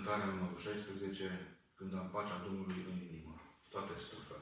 cântarea numărul 16, când am pacea Domnului în inimă. Toate strufele.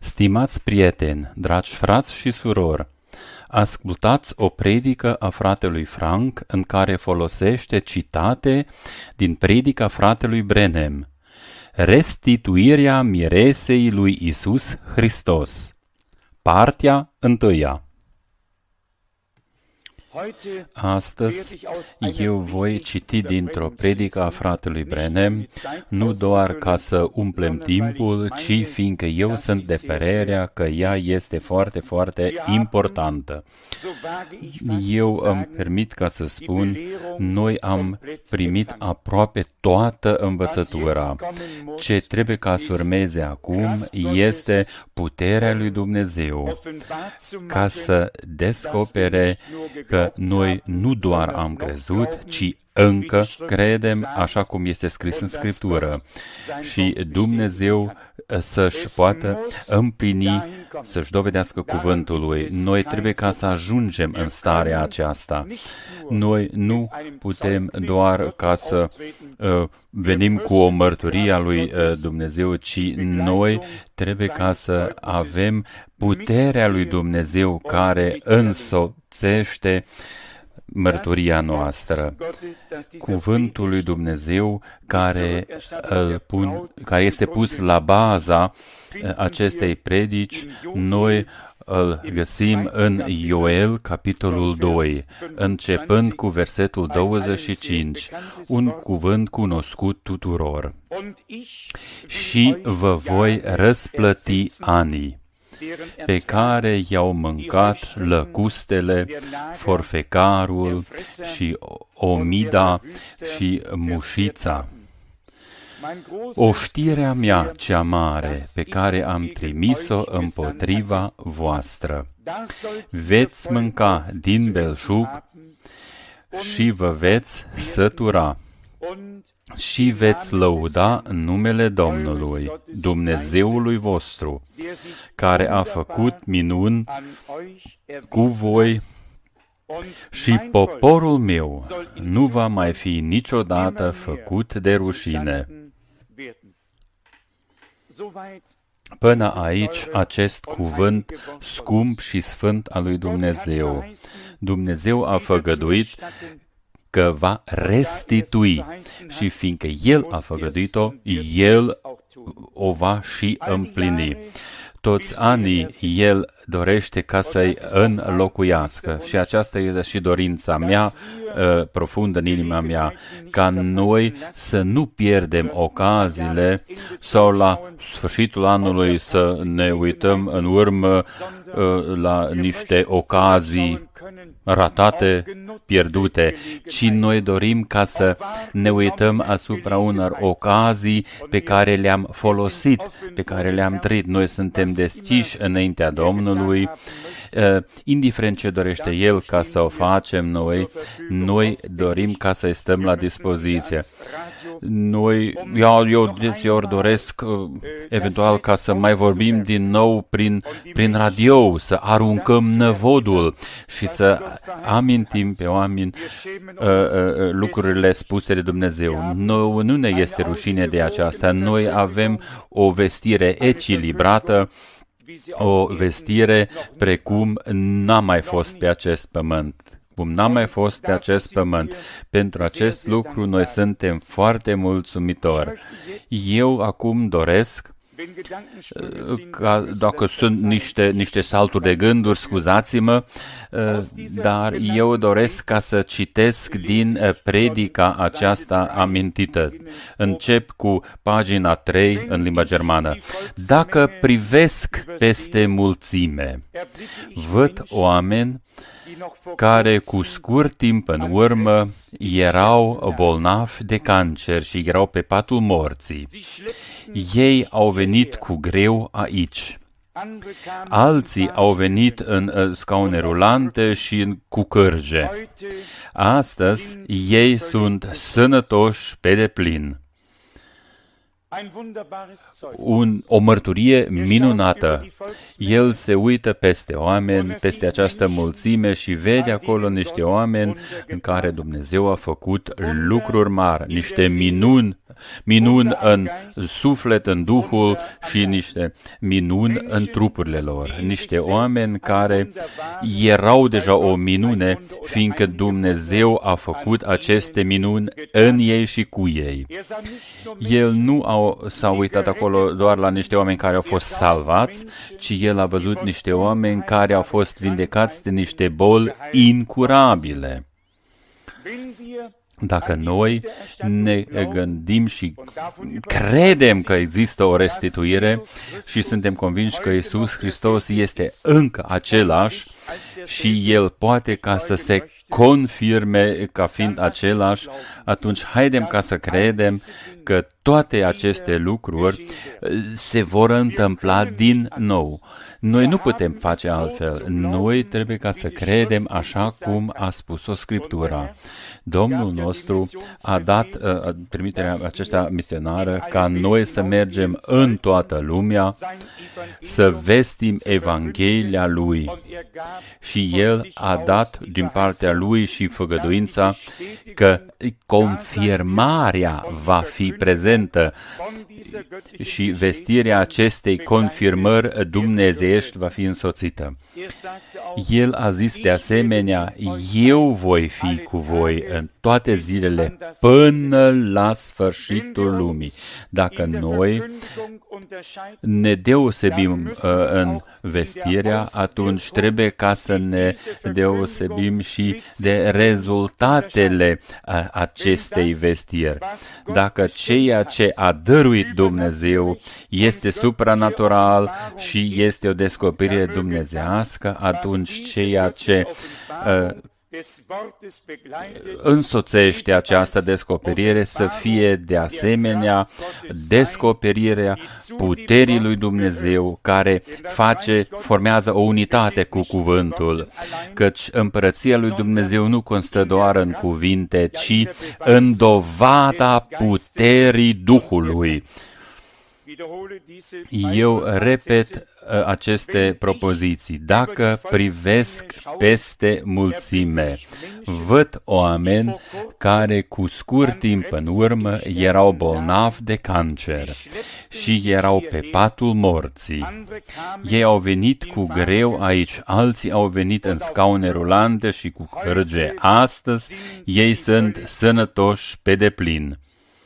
Stimați prieteni, dragi frați și surori, ascultați o predică a fratelui Frank în care folosește citate din predica fratelui Branham, Restituirea miresei lui Iisus Hristos, partea 1. Astăzi eu voi citi dintr-o predică a fratelui Branham, nu doar ca să umplem timpul, ci fiindcă eu sunt de părerea că ea este foarte, foarte importantă. Eu îmi permit ca să spun, noi am primit aproape toată învățătura. Ce trebuie ca să urmeze acum este puterea lui Dumnezeu ca să descopere că noi nu doar am crezut, ci încă credem așa cum este scris în Scriptură și Dumnezeu să-și poată împlini, să-și dovedească cuvântul Lui. Noi trebuie ca să ajungem în starea aceasta. Noi nu putem doar ca să venim cu o mărturie a lui Dumnezeu, ci noi trebuie ca să avem puterea lui Dumnezeu care însoțește mărturia noastră. Cuvântul lui Dumnezeu care este pus la baza acestei predici, noi îl găsim în Ioel, capitolul 2, începând cu versetul 25, un cuvânt cunoscut tuturor. Și vă voi răsplăti anii pe care i-au mâncat lăcustele, forfecarul și omida și mușița. Oștirea mea cea mare pe care am trimis-o împotriva voastră. Veți mânca din belșug și vă veți sătura și veți lăuda numele Domnului, Dumnezeului vostru, care a făcut minuni cu voi și poporul meu nu va mai fi niciodată făcut de rușine. Până aici, acest cuvânt scump și sfânt al lui Dumnezeu. Dumnezeu a făgăduit că va restitui și fiindcă El a făgăduit-o, El o va și împlini. Toți anii El dorește ca să-i înlocuiască și aceasta este și dorința mea profundă în inima mea, ca noi să nu pierdem ocaziile sau la sfârșitul anului să ne uităm în urmă la niște ocazii ratate, pierdute, ci noi dorim ca să ne uităm asupra unor ocazii pe care le-am folosit, pe care le-am trăit. Noi suntem deschiși înaintea Domnului, indiferent ce dorește El ca să o facem noi dorim ca să stăm la dispoziție. Eu deseori doresc eventual ca să mai vorbim din nou prin radio, să aruncăm năvodul și să amintim pe oameni lucrurile spuse de Dumnezeu. Nu ne este rușine de aceasta. Noi avem o vestire echilibrată, o vestire precum n-a mai fost pe acest pământ. Cum n-a mai fost pe acest pământ. Pentru acest lucru noi suntem foarte mulțumitori. Eu acum doresc, dacă sunt niște salturi de gânduri, scuzați-mă, dar eu doresc ca să citesc din predica aceasta amintită. Încep cu pagina 3 în limba germană. Dacă privesc peste mulțime, văd oameni care cu scurt timp în urmă erau bolnavi de cancer și erau pe patul morții. Ei au venit cu greu aici. Alții au venit în scaune rulante și cu cârje. Astăzi ei sunt sănătoși pe deplin. O mărturie minunată. El se uită peste oameni, peste această mulțime și vede acolo niște oameni în care Dumnezeu a făcut lucruri mari, niște minuni minuni în suflet, în Duhul și niște minuni în trupurile lor. Niște oameni care erau deja o minune, fiindcă Dumnezeu a făcut aceste minuni în ei și cu ei. El nu s-a uitat acolo doar la niște oameni care au fost salvați, ci El a văzut niște oameni care au fost vindecați de niște boli incurabile. Dacă noi ne gândim și credem că există o restituire și suntem convinși că Iisus Hristos este încă același și El poate ca să se confirme ca fiind același, atunci haidem ca să credem că toate aceste lucruri se vor întâmpla din nou. Noi nu putem face altfel. Noi trebuie ca să credem așa cum a spus-o Scriptura. Domnul nostru a dat trimiterea aceasta misionară ca noi să mergem în toată lumea, să vestim Evanghelia Lui. Și El a dat din partea Lui și făgăduința că confirmarea va fi prezentă și vestirea acestei confirmări dumnezeiești va fi însoțită. El a zis de asemenea, eu voi fi cu voi în toate zilele până la sfârșitul lumii. Dacă noi ne deosebim în vestirea, atunci trebuie ca să ne deosebim și de rezultatele acestei vestiri. Dacă ceea ce a dăruit Dumnezeu este supranatural și este o descoperire dumnezească, atunci ceea ce însoțește această descoperire să fie de asemenea descoperirea puterii lui Dumnezeu care formează o unitate cu cuvântul, căci împărăția lui Dumnezeu nu constă doar în cuvinte, ci în dovada puterii Duhului. Eu repet aceste propoziții. Dacă privesc peste mulțime, văd oameni care cu scurt timp în urmă erau bolnavi de cancer și erau pe patul morții. Ei au venit cu greu aici, alții au venit în scaune rulante și cu hârge. Astăzi ei sunt sănătoși pe deplin.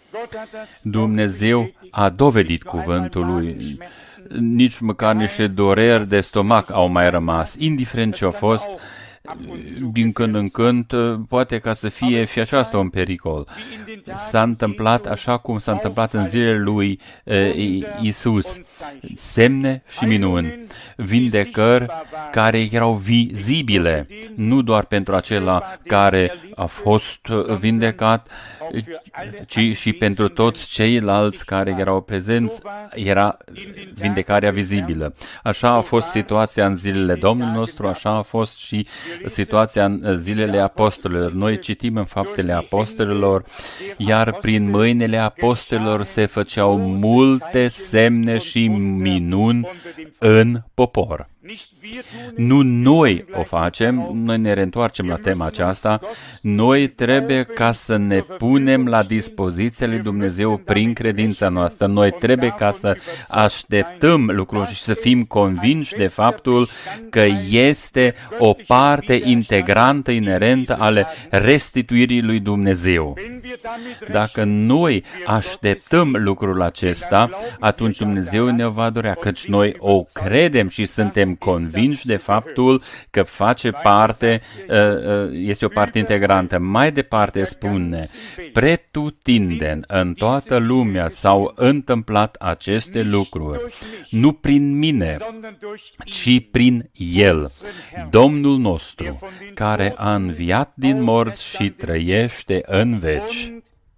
Dumnezeu a dovedit cuvântul Lui. Nici măcar niște dureri de stomac au mai rămas, indiferent ce a fost. Din când în când, poate ca să fie și aceasta un pericol. S-a întâmplat așa cum s-a întâmplat în zilele lui Iisus. Semne și minuni, vindecări care erau vizibile, nu doar pentru acela care a fost vindecat, ci și pentru toți ceilalți care erau prezenți, era vindecarea vizibilă. Așa a fost situația în zilele Domnului nostru, așa a fost și situația în zilele apostolilor. Noi citim în Faptele Apostolilor, iar prin mâinile apostolilor se făceau multe semne și minuni în popor. Nu noi o facem, noi ne reîntoarcem la tema aceasta, noi trebuie ca să ne punem la dispoziția lui Dumnezeu prin credința noastră. Noi trebuie ca să așteptăm lucruri și să fim convinși de faptul că este o parte integrantă, inerentă ale restituirii lui Dumnezeu. Dacă noi așteptăm lucrul acesta, atunci Dumnezeu ne va dorea, căci noi o credem și suntem convinși de faptul că face parte, este o parte integrantă. Mai departe spune, pretutindeni în toată lumea s-au întâmplat aceste lucruri, nu prin mine, ci prin El, Domnul nostru, care a înviat din morți și trăiește în veci.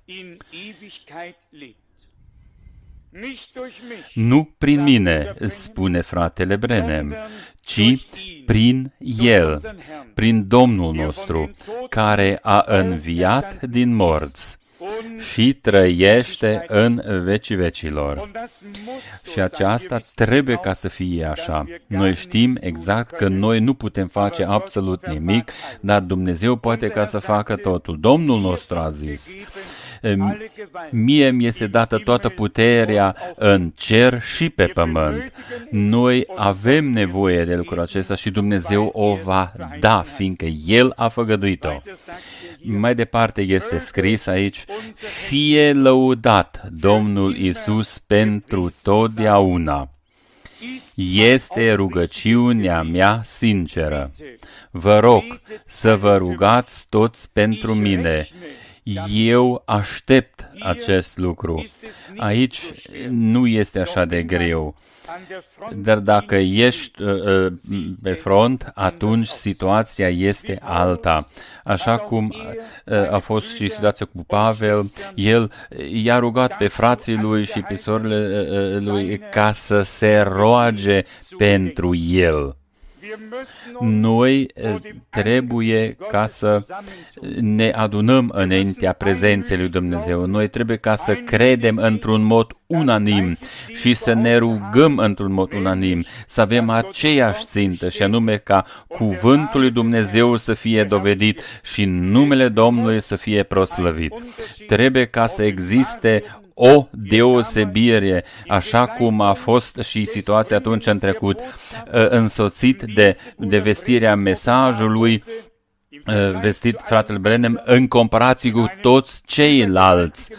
Nu prin mine, spune fratele Branham, ci prin El, prin Domnul nostru, care a înviat din morți și trăiește în vecii vecilor. Și aceasta trebuie ca să fie așa. Noi știm exact că noi nu putem face absolut nimic, dar Dumnezeu poate ca să facă totul. Domnul nostru a zis, Mie mi este dată toată puterea în cer și pe pământ. Noi avem nevoie de lucrul acesta și Dumnezeu o va da, fiindcă El a făgăduit-o. Mai departe este scris aici, fie lăudat Domnul Iisus pentru totdeauna. Este rugăciunea mea sinceră. Vă rog să vă rugați toți pentru mine. Eu aștept acest lucru. Aici nu este așa de greu. Dar dacă ești pe front, atunci situația este alta. Așa cum a fost și situația cu Pavel, el i-a rugat pe frații lui și pe sorile lui ca să se roage pentru el. Noi trebuie ca să ne adunăm înaintea prezenței lui Dumnezeu. Noi trebuie ca să credem într-un mod unanim și să ne rugăm într-un mod unanim, să avem aceeași țintă și anume ca cuvântul lui Dumnezeu să fie dovedit și numele Domnului să fie proslăvit. Trebuie ca să existe o deosebire, așa cum a fost și situația atunci în trecut, însoțit de vestirea mesajului, vestit fratele Branham, în comparație cu toți ceilalți.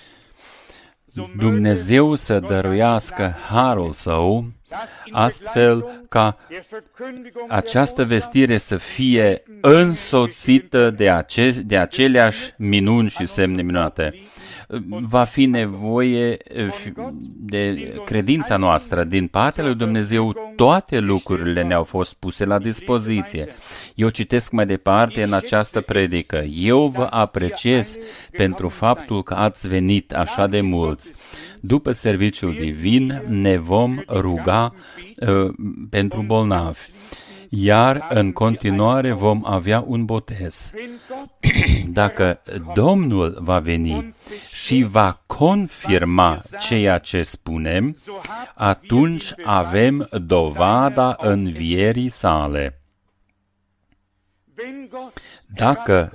Dumnezeu să dăruiască harul Său, astfel ca această vestire să fie însoțită de aceleași minuni și semne minunate. Va fi nevoie de credința noastră. Din partea lui Dumnezeu, toate lucrurile ne-au fost puse la dispoziție. Eu citesc mai departe în această predică. Eu vă apreciez pentru faptul că ați venit așa de mulți. După serviciul divin ne vom ruga pentru bolnavi. Iar în continuare vom avea un botez. Dacă Domnul va veni și va confirma ceea ce spunem, atunci avem dovada învierii sale. Dacă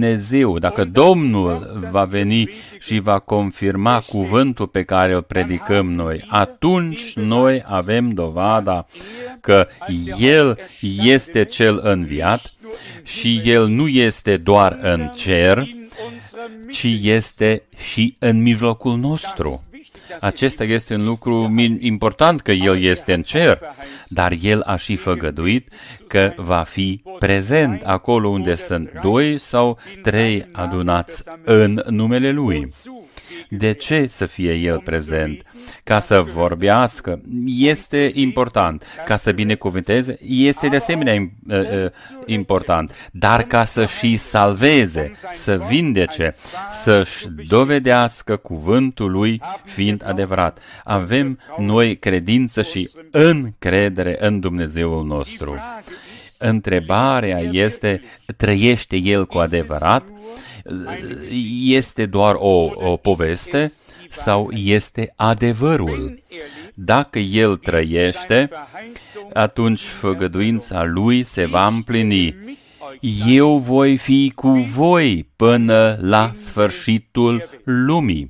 Domnul va veni și va confirma cuvântul pe care îl predicăm noi, atunci noi avem dovada că El este cel înviat și El nu este doar în cer, ci este și în mijlocul nostru. Acesta este un lucru important, că El este în cer, dar El a și făgăduit că va fi prezent acolo unde sunt 2 sau 3 adunați în numele Lui. De ce să fie El prezent? Ca să vorbească, este important. Ca să binecuvânteze, este de asemenea important. Dar ca să și salveze, să vindece, să-și dovedească cuvântul Lui fiind adevărat. Avem noi credință și încredere în Dumnezeul nostru. Întrebarea este, trăiește El cu adevărat? Este doar o poveste sau este adevărul? Dacă El trăiește, atunci făgăduința Lui se va împlini. Eu voi fi cu voi până la sfârșitul lumii.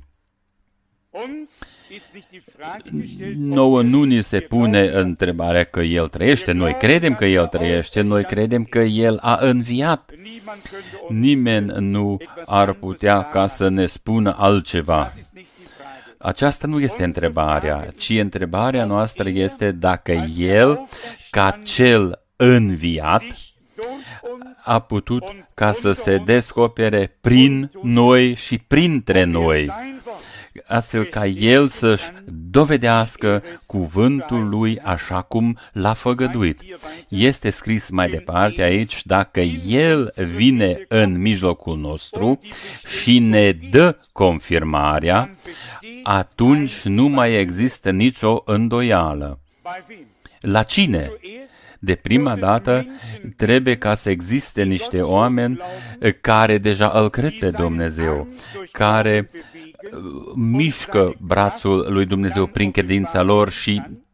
Nouă nu ni se pune întrebarea că El trăiește. Noi credem că El trăiește, noi credem că El a înviat. Nimeni nu ar putea ca să ne spună altceva. Aceasta nu este întrebarea, ci întrebarea noastră este dacă El, ca cel înviat, a putut ca să se descopere prin noi și printre noi, astfel ca El să-și dovedească cuvântul Lui așa cum l-a făgăduit. Este scris mai departe aici, dacă El vine în mijlocul nostru și ne dă confirmarea, atunci nu mai există nicio îndoială. La cine? De prima dată trebuie ca să existe niște oameni care deja îl cred pe Dumnezeu, care mișcă brațul lui Dumnezeu prin credința lor și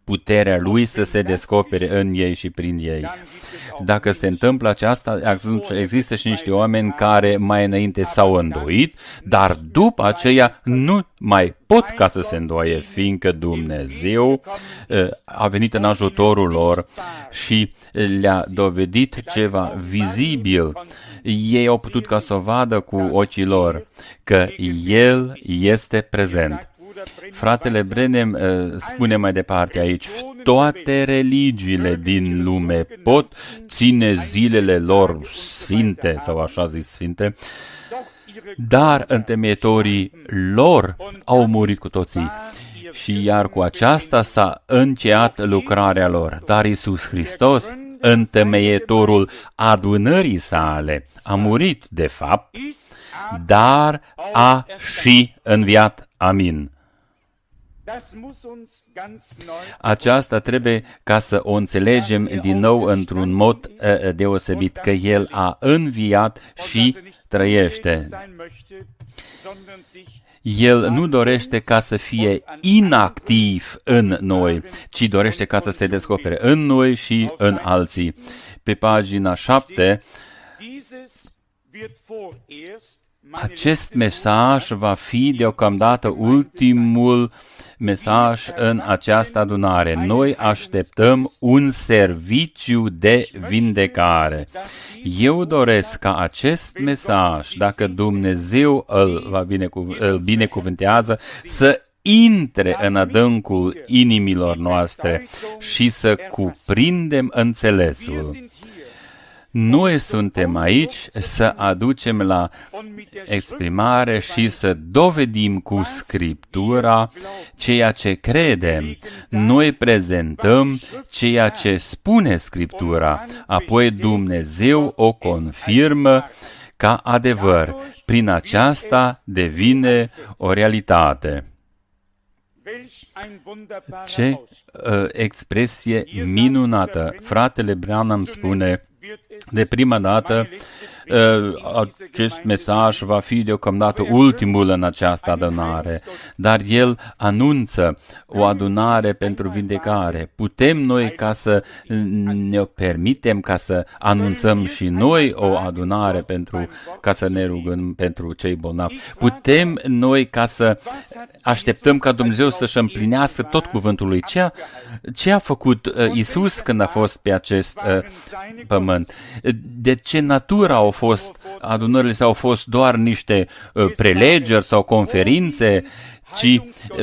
puterea Lui să se descopere în ei și prin ei. Dacă se întâmplă aceasta, există și niște oameni care mai înainte s-au îndoit, dar după aceea nu mai pot ca să se îndoie, fiindcă Dumnezeu a venit în ajutorul lor și le-a dovedit ceva vizibil. Ei au putut ca să o vadă cu ochii lor, că El este prezent. Fratele Branham spune mai departe aici, toate religiile din lume pot ține zilele lor sfinte, sau așa zis sfinte, dar întemeietorii lor au murit cu toții. Și iar cu aceasta s-a încheiat lucrarea lor. Dar Iisus Hristos, întemeietorul adunării sale, a murit de fapt, dar a și înviat. Amin. Aceasta trebuie ca să o înțelegem din nou într-un mod deosebit, că El a înviat și trăiește. El nu dorește ca să fie inactiv în noi, ci dorește ca să se descopere în noi și în alții. Pe pagina 7, acest mesaj va fi deocamdată ultimul mesaj în această adunare. Noi așteptăm un serviciu de vindecare. Eu doresc ca acest mesaj, dacă Dumnezeu îl binecuvântează, să intre în adâncul inimilor noastre și să cuprindem înțelesul. Noi suntem aici să aducem la exprimare și să dovedim cu Scriptura ceea ce credem. Noi prezentăm ceea ce spune Scriptura, apoi Dumnezeu o confirmă ca adevăr. Prin aceasta devine o realitate. Ce expresie minunată! Fratele Branham spune, de prima dată, acest mesaj va fi deocamdată ultimul în această adunare, dar el anunță o adunare pentru vindecare. Putem noi ca să ne permitem ca să anunțăm și noi o adunare ca să ne rugăm pentru cei bolnavi? Putem noi ca să așteptăm ca Dumnezeu să-și împlinească tot cuvântul lui? Ce a făcut Iisus când a fost pe acest pământ? De ce natură au fost adunările sau au fost doar niște prelegeri sau conferințe, ci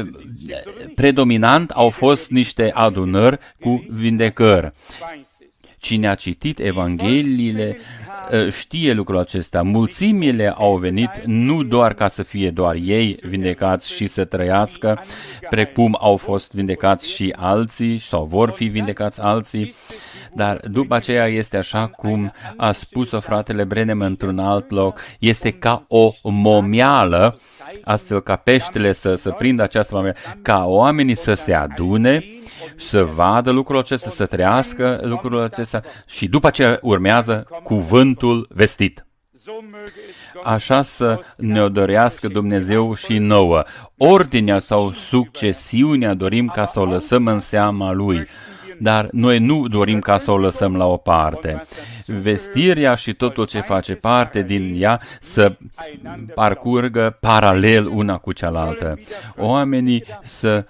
predominant au fost niște adunări cu vindecări. Cine a citit Evangheliile știe lucrul acesta. Mulțimile au venit nu doar ca să fie doar ei vindecați și să trăiască, precum au fost vindecați și alții sau vor fi vindecați alții, dar după aceea este așa cum a spus-o fratele Branham într-un alt loc, este ca o momeală, astfel ca peștele să prindă această momeală, ca oamenii să se adune, să vadă lucrul acesta, să trăiască lucrul acesta și după aceea urmează cuvântul vestit. Așa să ne-o dorească Dumnezeu și nouă. Ordinea sau succesiunea dorim ca să o lăsăm în seama Lui, dar noi nu dorim ca să o lăsăm la o parte. Vestirea și totul ce face parte din ea să parcurgă paralel una cu cealaltă. Oamenii să...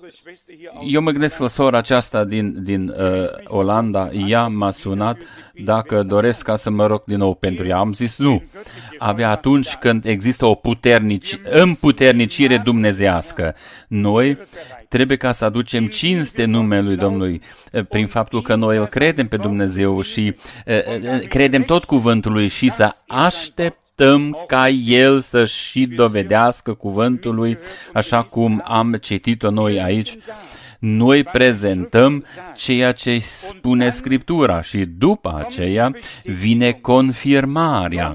Eu mă gândesc la sora aceasta din Olanda, ea m-a sunat dacă doresc ca să mă rog din nou pentru ea. Am zis nu. Abia atunci când există o împuternicire dumnezească. Noi trebuie ca să aducem cinste numelui Domnului prin faptul că noi îl credem pe Dumnezeu și credem tot cuvântul lui și să așteptăm ca El să și dovedească cuvântul lui, așa cum am citit-o noi aici. Noi prezentăm ceea ce spune Scriptura și după aceea vine confirmarea.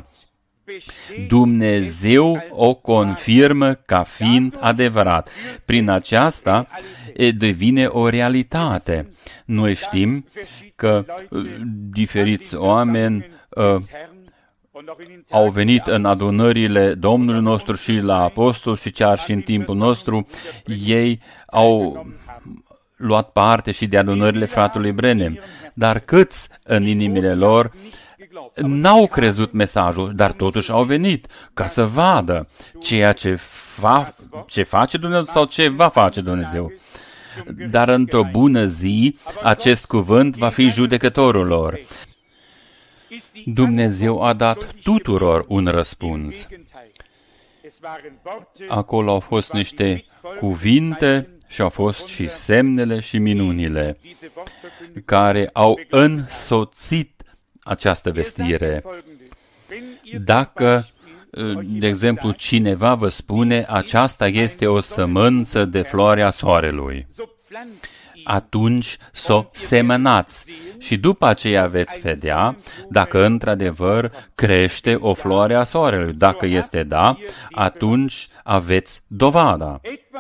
Dumnezeu o confirmă ca fiind adevărat. Prin aceasta devine o realitate. Noi știm că diferiți oameni au venit în adunările Domnului nostru și la apostol și chiar și în timpul nostru. Ei au luat parte și de adunările fratelui Branham, dar câți în inimile lor n-au crezut mesajul, dar totuși au venit ca să vadă ceea ce face Dumnezeu sau ce va face Dumnezeu. Dar într-o bună zi, acest cuvânt va fi judecătorul lor. Dumnezeu a dat tuturor un răspuns. Acolo au fost niște cuvinte și au fost și semnele și minunile care au însoțit această vestire. Dacă, de exemplu, cineva vă spune aceasta este o sămânță de floarea soarelui, atunci s-o semănați și după aceea veți vedea dacă într-adevăr crește o floare a soarelui. Dacă este da, atunci aveți dovada.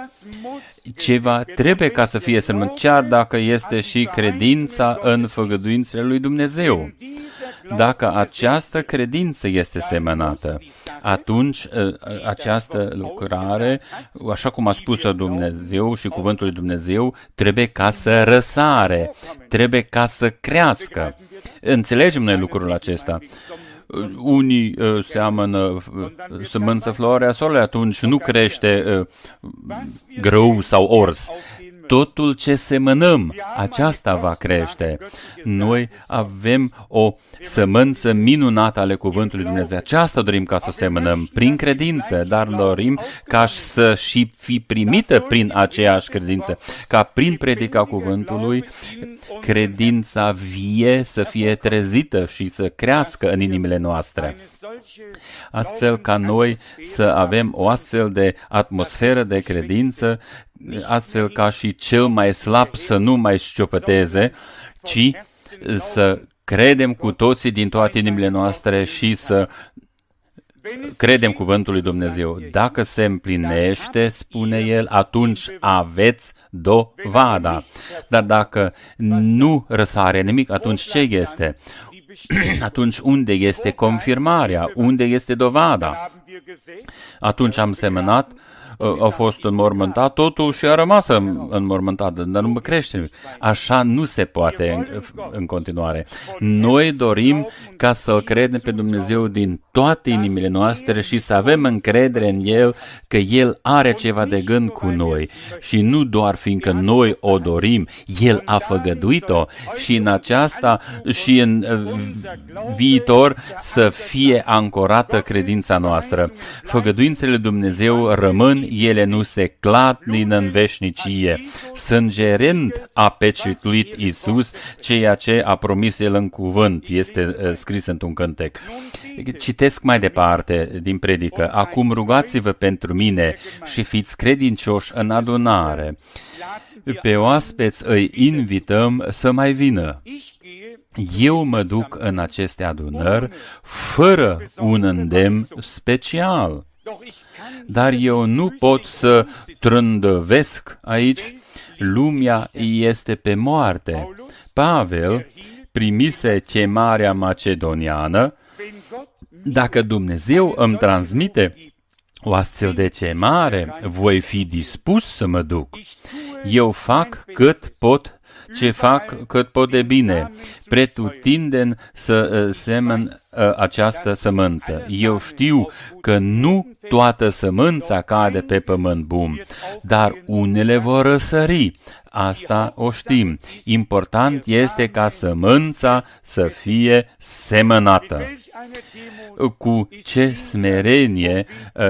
Ceva trebuie ca să fie semănat, chiar dacă este și credința în făgăduințele lui Dumnezeu. Dacă această credință este semănată, atunci această lucrare, așa cum a spus-o Dumnezeu și cuvântul lui Dumnezeu, trebuie ca să răsare, trebuie ca să crească. Înțelegem noi lucrul acesta. Unii seamănă sămânță floarea soarelui, atunci nu crește grâu sau ors. Totul ce semănăm, aceasta va crește. Noi avem o sămânță minunată ale cuvântului Dumnezeu. Aceasta dorim ca să o semănăm prin credință, dar dorim ca să și fi primită prin aceeași credință, ca prin predica cuvântului, credința vie să fie trezită și să crească în inimile noastre. Astfel ca noi să avem o astfel de atmosferă de credință, astfel ca și cel mai slab să nu mai șciopăteze, ci să credem cu toții din toate inimile noastre și să credem cuvântul lui Dumnezeu. Dacă se împlinește, spune el, atunci aveți dovada. Dar dacă nu răsare nimic, atunci ce este? Atunci unde este confirmarea? Unde este dovada? Atunci am semănat, a fost înmormântat totul și a rămas înmormântat, dar nu mă crește. Așa nu se poate în continuare. Noi dorim ca să-L credem pe Dumnezeu din toate inimile noastre și să avem încredere în El că El are ceva de gând cu noi. Și nu doar fiindcă noi o dorim, El a făgăduit-o și în aceasta și în viitor să fie ancorată credința noastră. Făgăduințele lui Dumnezeu rămân, ele nu se clatină în veșnicie. Sângerând a pecetuit Iisus ceea ce a promis El în cuvânt. Este scris într-un cântec. Citesc mai departe din predică. Acum rugați-vă pentru mine și fiți credincioși în adunare. Pe oaspeți îi invităm să mai vină. Eu mă duc în aceste adunări fără un îndemn special. Dar eu nu pot să trândăvesc aici. Lumea este pe moarte. Pavel primise chemarea macedoniană. Dacă Dumnezeu îmi transmite o astfel de chemare, voi fi dispus să mă duc. Eu fac cât pot, ce fac cât pot de bine, pretutindeni să semăn această sămânță. Eu știu că nu toată sămânța cade pe pământ bun, dar unele vor răsări. Asta o știm. Important este ca sămânța să fie semănată. Cu ce smerenie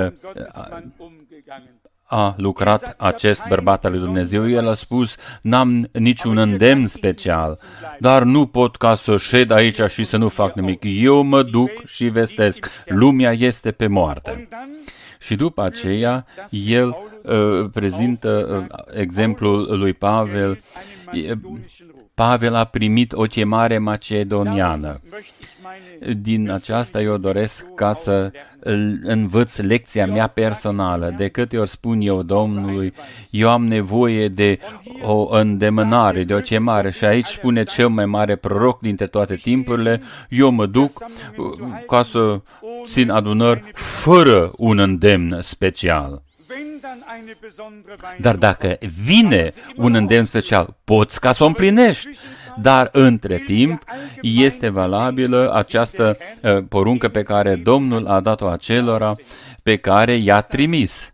a lucrat acest bărbat al lui Dumnezeu. El a spus, n-am niciun îndemn special, dar nu pot ca să șed aici și să nu fac nimic. Eu mă duc și vestesc. Lumea este pe moarte. Și după aceea, el prezintă exemplul lui Pavel. Pavel a primit o chemare macedoniană. Din aceasta eu doresc ca să învăț lecția mea personală. De câte ori spun eu Domnului, eu am nevoie de o îndemânare, de o chemare. Și aici spune cel mai mare proroc dintre toate timpurile, eu mă duc ca să țin adunări fără un îndemn special. Dar dacă vine un îndemn special, poți ca să o împlinești. Dar între timp este valabilă această poruncă pe care Domnul a dat-o acelora pe care i-a trimis.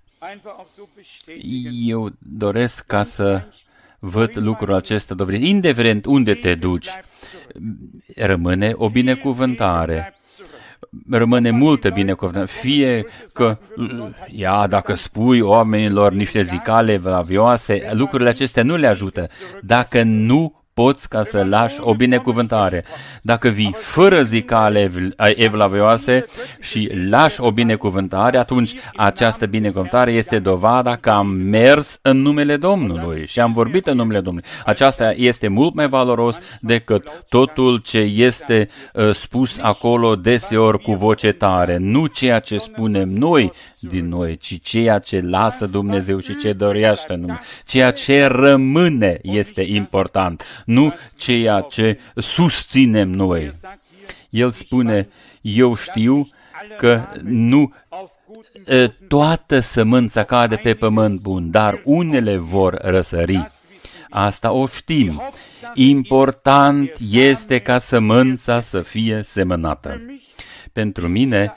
Eu doresc ca să văd lucrul acesta dovedit. Indiferent unde te duci, rămâne o binecuvântare. Rămâne multă binecuvântare. Fie că, dacă spui oamenilor niște zicale evlavioase, lucrurile acestea nu le ajută. Dacă nu poți ca să lași o binecuvântare. Dacă vii fără zicale evlavioase și lași o binecuvântare, atunci această binecuvântare este dovada că am mers în numele Domnului și am vorbit în numele Domnului. Aceasta este mult mai valoros decât totul ce este spus acolo deseori cu voce tare. Nu ceea ce spunem noi din noi, ci ceea ce lasă Dumnezeu și ce dorește numai. Ceea ce rămâne este important, nu ceea ce susținem noi. El spune, eu știu că nu toată sămânța cade pe pământ bun, dar unele vor răsări. Asta o știm. Important este ca sămânța să fie semănată. Pentru mine,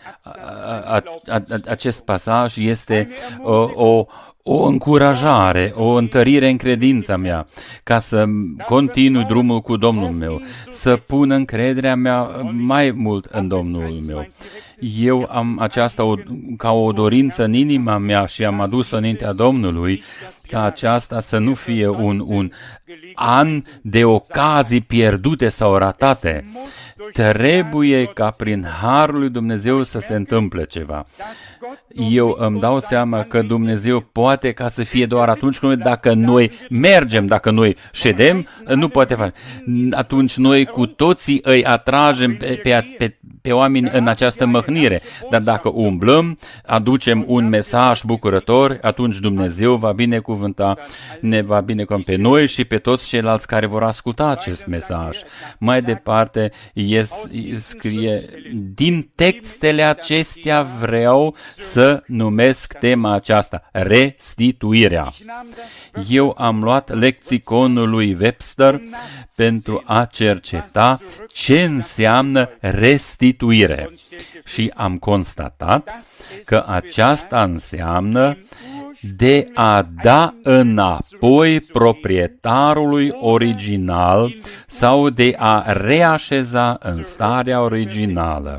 acest pasaj este o încurajare, o întărire în credința mea, ca să continui drumul cu Domnul meu, să pun încrederea mea mai mult în Domnul meu. Eu am aceasta ca o dorință în inima mea și am adus-o înaintea Domnului, ca aceasta să nu fie un an de ocazii pierdute sau ratate. Trebuie ca prin harul lui Dumnezeu să se întâmple ceva. Eu îmi dau seama că Dumnezeu poate ca să fie doar atunci dacă noi mergem, dacă noi ședem, nu poate face. Atunci noi cu toții îi atragem pe oameni în această măhnire. Dar dacă umblăm, aducem un mesaj bucurător, atunci Dumnezeu va binecuvânta, ne va binecuvânta pe noi și pe toți ceilalți care vor asculta acest mesaj. Mai departe, scrie, din textele acestea vreau să numesc tema aceasta, restituirea. Eu am luat lexiconul lui Webster pentru a cerceta ce înseamnă restituire. Și am constatat că aceasta înseamnă de a da înapoi proprietarului original sau de a reașeza în starea originală.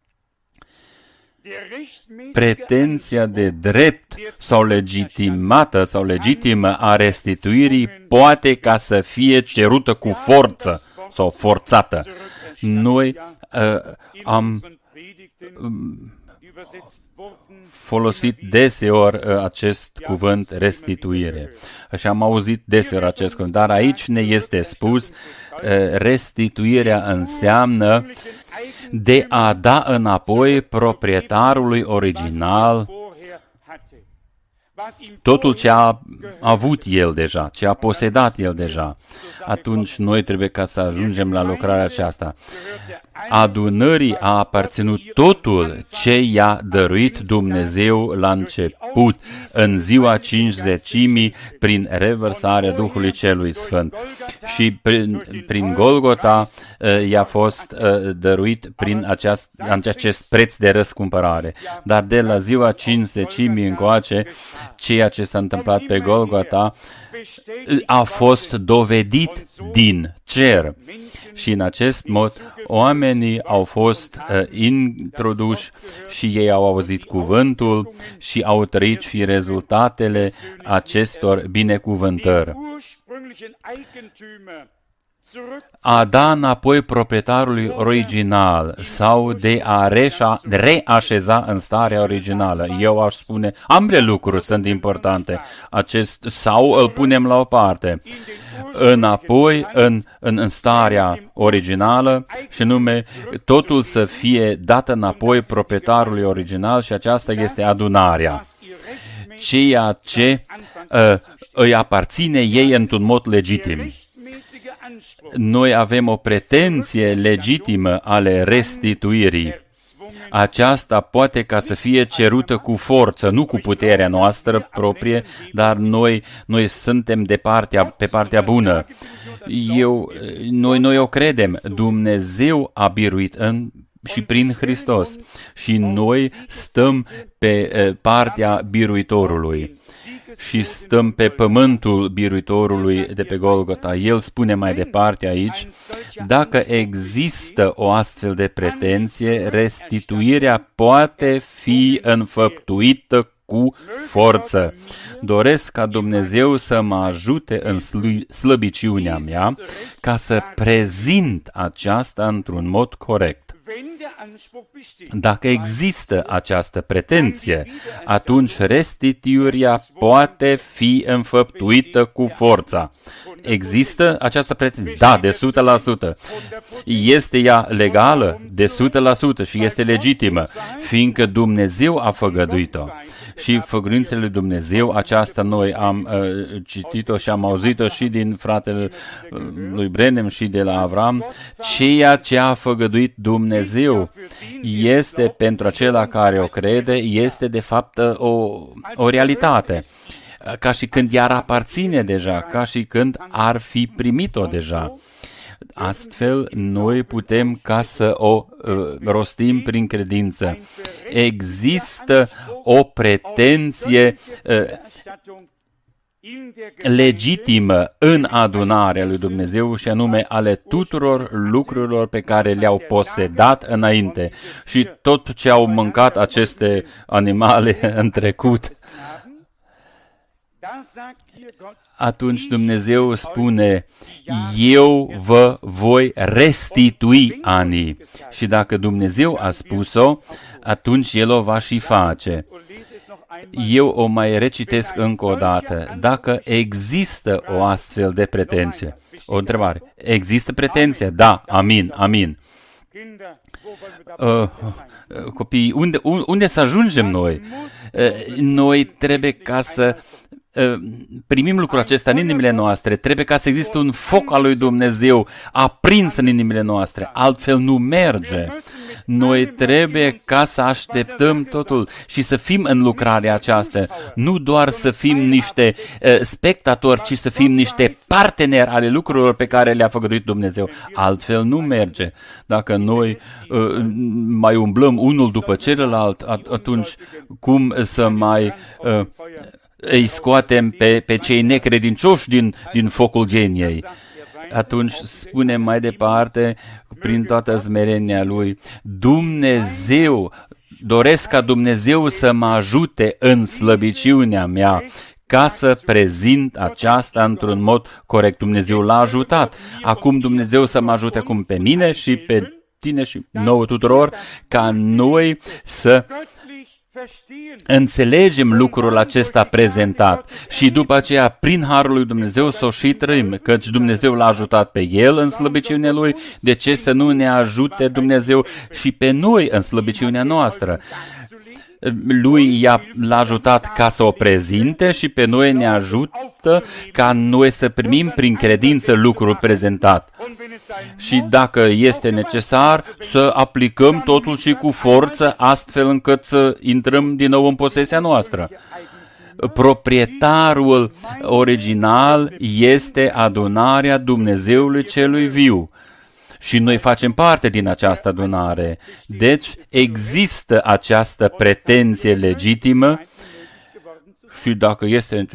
Pretenția de drept sau legitimată sau legitimă a restituirii poate ca să fie cerută cu forță sau forțată. Noi am folosit deseori acest cuvânt restituire. Și am auzit deseori acest cuvânt, dar aici ne este spus restituirea înseamnă de a da înapoi proprietarului original totul ce a avut el deja, ce a posedat el deja. Atunci noi trebuie ca să ajungem la lucrarea aceasta. Adunării a aparținut totul ce i-a dăruit Dumnezeu la început, în ziua Cincizecimii, prin revărsarea Duhului Celui Sfânt. Și prin Golgota i-a fost dăruit prin acest preț de răscumpărare. Dar de la ziua Cincizecimii încoace, ceea ce s-a întâmplat pe Golgota a fost dovedit din cer. Și în acest mod oamenii au fost introduși și ei au auzit cuvântul și au trăit și rezultatele acestor binecuvântări. A da înapoi proprietarului original sau de a reașeza în starea originală. Eu aș spune, ambele lucruri sunt importante. Acest sau îl punem la o parte. Înapoi în starea originală și nume totul să fie dat înapoi proprietarului original și aceasta este adunarea. Ceea ce îi aparține ei într-un mod legitim. Noi avem o pretenție legitimă ale restituirii. aceasta poate ca să fie cerută cu forță, nu cu puterea noastră proprie, dar noi suntem pe partea bună. Noi o credem. Dumnezeu a biruit și prin Hristos și noi stăm pe partea biruitorului și stăm pe pământul biruitorului de pe Golgota. El spune mai departe aici, dacă există o astfel de pretenție, restituirea poate fi înfăptuită cu forță. Doresc ca Dumnezeu să mă ajute în slăbiciunea mea ca să prezint aceasta într-un mod corect. Dacă există această pretenție, atunci restituirea poate fi înfăptuită cu forța. Există această pretenție? Da, de 100%. Este ea legală? De 100% și este legitimă, fiindcă Dumnezeu a făgăduit-o. Și făgăduințele lui Dumnezeu, aceasta noi am citit-o și am auzit-o și din fratele lui Branham și de la Avram, ceea ce a făgăduit Dumnezeu este pentru acela care o crede, este de fapt o realitate. Ca și când i-ar aparține deja, ca și când ar fi primit-o deja. Astfel, noi putem ca să o rostim prin credință. Există o pretenție legitimă în adunarea lui Dumnezeu și anume ale tuturor lucrurilor pe care le-au posedat înainte și tot ce au mâncat aceste animale în trecut. Atunci Dumnezeu spune, eu vă voi restitui anii. Și dacă Dumnezeu a spus-o, atunci El o va și face. Eu o mai recitesc încă o dată. Dacă există o astfel de pretenție, o întrebare, există pretenție? Da, amin, amin. Copiii, unde să ajungem noi? Noi trebuie ca să primim lucrul acesta în inimile noastre, trebuie ca să existe un foc al lui Dumnezeu aprins în inimile noastre, altfel nu merge. Noi trebuie ca să așteptăm totul și să fim în lucrarea aceasta, nu doar să fim niște spectatori, ci să fim niște parteneri ale lucrurilor pe care le-a făgăduit Dumnezeu. Altfel nu merge. Dacă noi mai umblăm unul după celălalt, atunci cum să mai îi scoatem pe cei necredincioși din focul geniei? Atunci spune mai departe, prin toată smerenia Lui, Dumnezeu, doresc ca Dumnezeu să mă ajute în slăbiciunea mea, ca să prezint aceasta într-un mod corect. Dumnezeu l-a ajutat. Acum Dumnezeu să mă ajute acum pe mine și pe tine și nouă tuturor, ca noi să înțelegem lucrul acesta prezentat și după aceea, prin harul lui Dumnezeu, să o și trăim, căci Dumnezeu l-a ajutat pe El în slăbiciunea Lui, de ce să nu ne ajute Dumnezeu și pe noi în slăbiciunea noastră? Lui l-a ajutat ca să o prezinte și pe noi ne ajută ca noi să primim prin credință lucrul prezentat. Și dacă este necesar, să aplicăm totul și cu forță, astfel încât să intrăm din nou în posesia noastră. Proprietarul original este adunarea Dumnezeului celui viu. Și noi facem parte din această adunare. Deci există această pretenție legitimă și dacă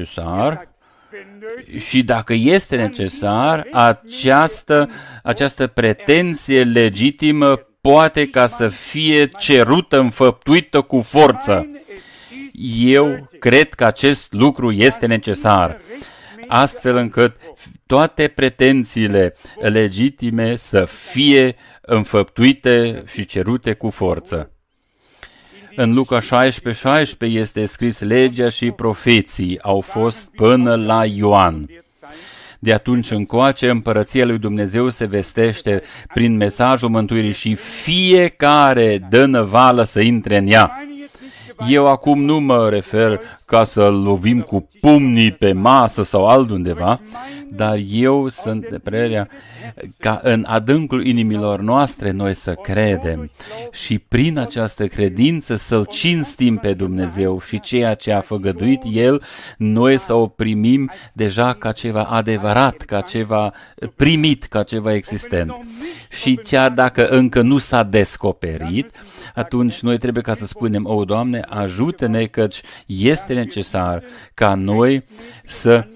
este necesar, această pretenție legitimă poate ca să fie cerută, înfăptuită cu forță. Eu cred că acest lucru este necesar, astfel încât toate pretențiile legitime să fie înfăptuite și cerute cu forță. În Luca 16:16 este scris, legea și profeții au fost până la Ioan. De atunci încoace, împărăția lui Dumnezeu se vestește prin mesajul mântuirii și fiecare dă năvală să intre în ea. Eu acum nu mă refer ca să lovim cu pumnii pe masă sau altundeva, dar eu sunt de părerea ca în adâncul inimilor noastre noi să credem și prin această credință să-L cinstim pe Dumnezeu și ceea ce a făgăduit El, noi să o primim deja ca ceva adevărat, ca ceva primit, ca ceva existent. Și chiar dacă încă nu s-a descoperit, atunci noi trebuie ca să spunem, o, Doamne, ajută-ne căci este necesar ca noi să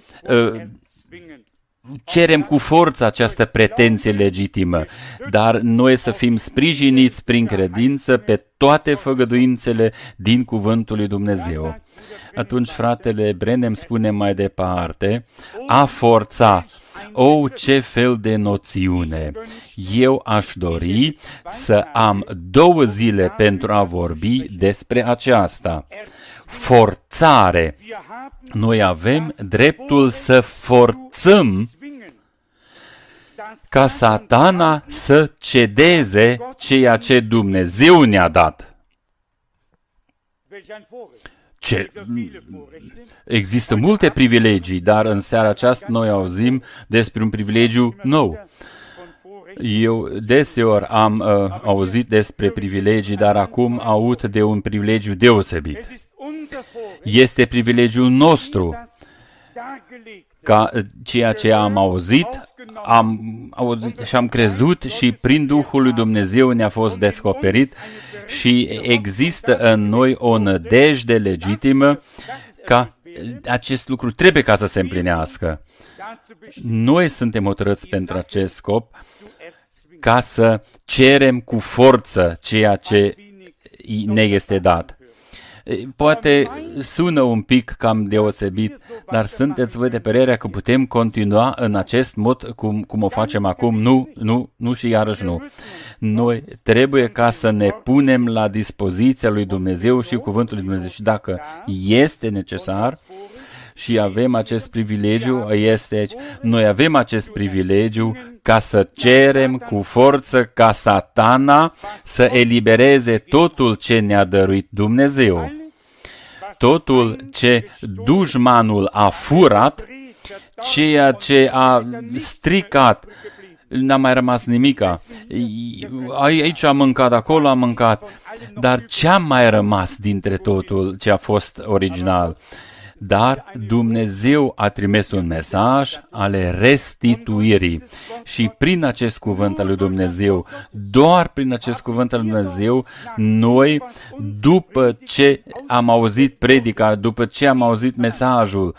cerem cu forță această pretenție legitimă, dar noi să fim sprijiniți prin credință pe toate făgăduințele din cuvântul lui Dumnezeu. Atunci fratele Branham spune mai departe, a forța. O, ce fel de noțiune! Eu aș dori să am 2 zile pentru a vorbi despre aceasta. Forțare. Noi avem dreptul să forțăm ca Satana să cedeze ceea ce Dumnezeu ne-a dat. Există multe privilegii, dar în seara aceasta noi auzim despre un privilegiu nou. Eu deseori am auzit despre privilegii, dar acum aud de un privilegiu deosebit. Este privilegiul nostru ca ceea ce am auzit și am crezut și prin Duhul lui Dumnezeu ne-a fost descoperit și există în noi o nădejde legitimă ca acest lucru trebuie ca să se împlinească. Noi suntem hotărâți pentru acest scop ca să cerem cu forță ceea ce ne este dat. Poate sună un pic cam deosebit, dar sunteți voi de părerea că putem continua în acest mod cum o facem acum? Nu și iarăși nu. Noi trebuie ca să ne punem la dispoziția lui Dumnezeu și cuvântul lui Dumnezeu și dacă este necesar și avem acest privilegiu, noi avem acest privilegiu ca să cerem cu forță ca Satana să elibereze totul ce ne-a dăruit Dumnezeu. Totul ce dușmanul a furat, ceea ce a stricat, n-a mai rămas nimica. Aici am mâncat, acolo am mâncat, dar ce a mai rămas dintre totul ce a fost original? Dar Dumnezeu a trimis un mesaj ale restituirii și prin acest cuvânt al lui Dumnezeu, doar prin acest cuvânt al lui Dumnezeu, noi, după ce am auzit predica, după ce am auzit mesajul,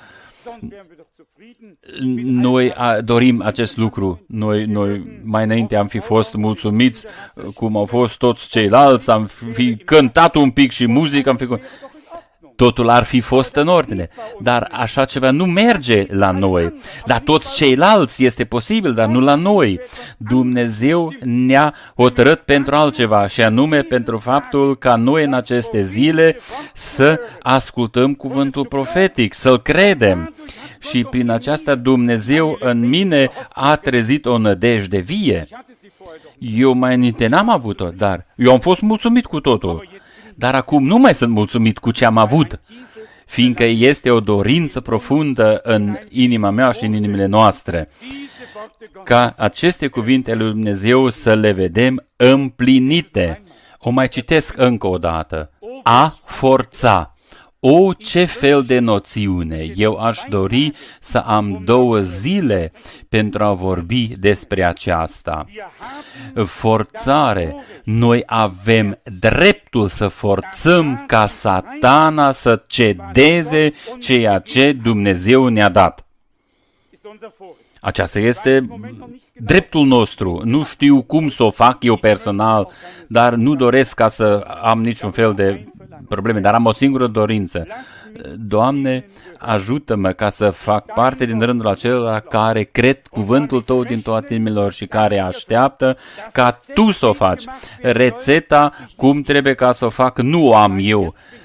noi dorim acest lucru. Noi mai înainte am fi fost mulțumiți cum au fost toți ceilalți, am fi cântat un pic și muzică, am fi... Totul ar fi fost în ordine, dar așa ceva nu merge la noi. La toți ceilalți este posibil, dar nu la noi. Dumnezeu ne-a hotărât pentru altceva și anume pentru faptul ca noi în aceste zile să ascultăm cuvântul profetic, să-l credem. Și prin aceasta Dumnezeu în mine a trezit o nădejde vie. Eu mai înainte n-am avut-o, dar eu am fost mulțumit cu totul. Dar acum nu mai sunt mulțumit cu ce am avut, fiindcă este o dorință profundă în inima mea și în inimile noastre, ca aceste cuvinte ale lui Dumnezeu să le vedem împlinite. O mai citesc încă o dată. A forța. O, ce fel de noțiune! Eu aș dori să am 2 zile pentru a vorbi despre aceasta. Forțare. Noi avem dreptul să forțăm ca Satana să cedeze ceea ce Dumnezeu ne-a dat. Aceasta este dreptul nostru. Nu știu cum să o fac eu personal, dar nu doresc ca să am niciun fel de probleme, dar am o singură dorință. Doamne, ajută-mă ca să fac parte din rândul acelora care cred cuvântul Tău din toate inimilor și care așteaptă ca Tu să o faci. Rețeta cum trebuie ca să o fac nu o am eu,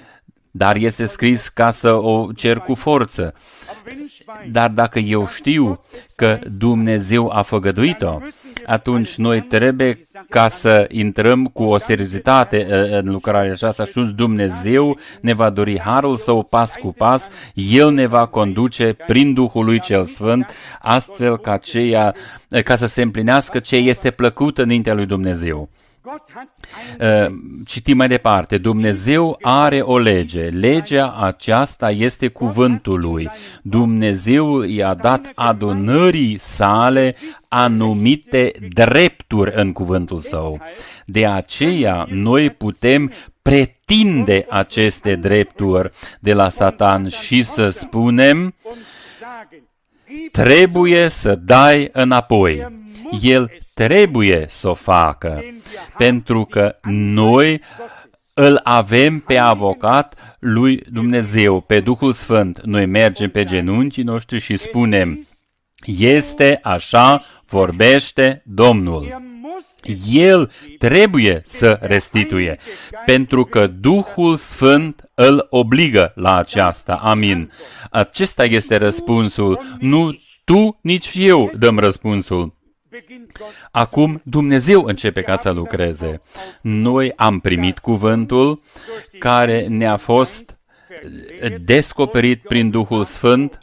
dar este scris ca să o cer cu forță. Dar dacă eu știu că Dumnezeu a făgăduit-o, atunci noi trebuie ca să intrăm cu o seriozitate în lucrarea aceasta și Dumnezeu ne va dori harul său pas cu pas, El ne va conduce prin Duhul lui cel Sfânt, astfel ca să se împlinească ce este plăcut înaintea lui Dumnezeu. Citim mai departe. Dumnezeu are o lege. Legea aceasta este cuvântul lui. Dumnezeu i-a dat adunării sale anumite drepturi în cuvântul său. De aceea noi putem pretinde aceste drepturi de la Satan și să spunem: trebuie să dai înapoi. El trebuie să o facă, pentru că noi îl avem pe avocat lui Dumnezeu, pe Duhul Sfânt. Noi mergem pe genunchii noștri și spunem: este așa, vorbește Domnul. El trebuie să restituie, pentru că Duhul Sfânt îl obligă la aceasta. Amin. Acesta este răspunsul. Nu tu, nici eu dăm răspunsul. Acum Dumnezeu începe ca să lucreze. Noi am primit cuvântul care ne-a fost descoperit prin Duhul Sfânt.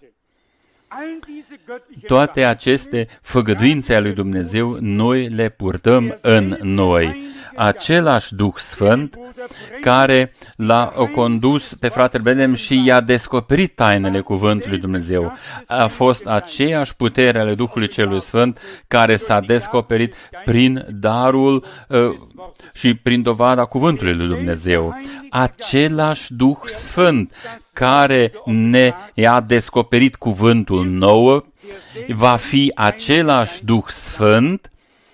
Toate aceste făgăduințe ale lui Dumnezeu noi le purtăm în noi. Același Duh Sfânt care l-a condus pe fratele Branham și i-a descoperit tainele cuvântului lui Dumnezeu. A fost aceeași putere ale Duhului Celui Sfânt care s-a descoperit prin darul și prin dovada cuvântului lui Dumnezeu. Același Duh Sfânt care ne-a descoperit cuvântul nouă va fi același Duh Sfânt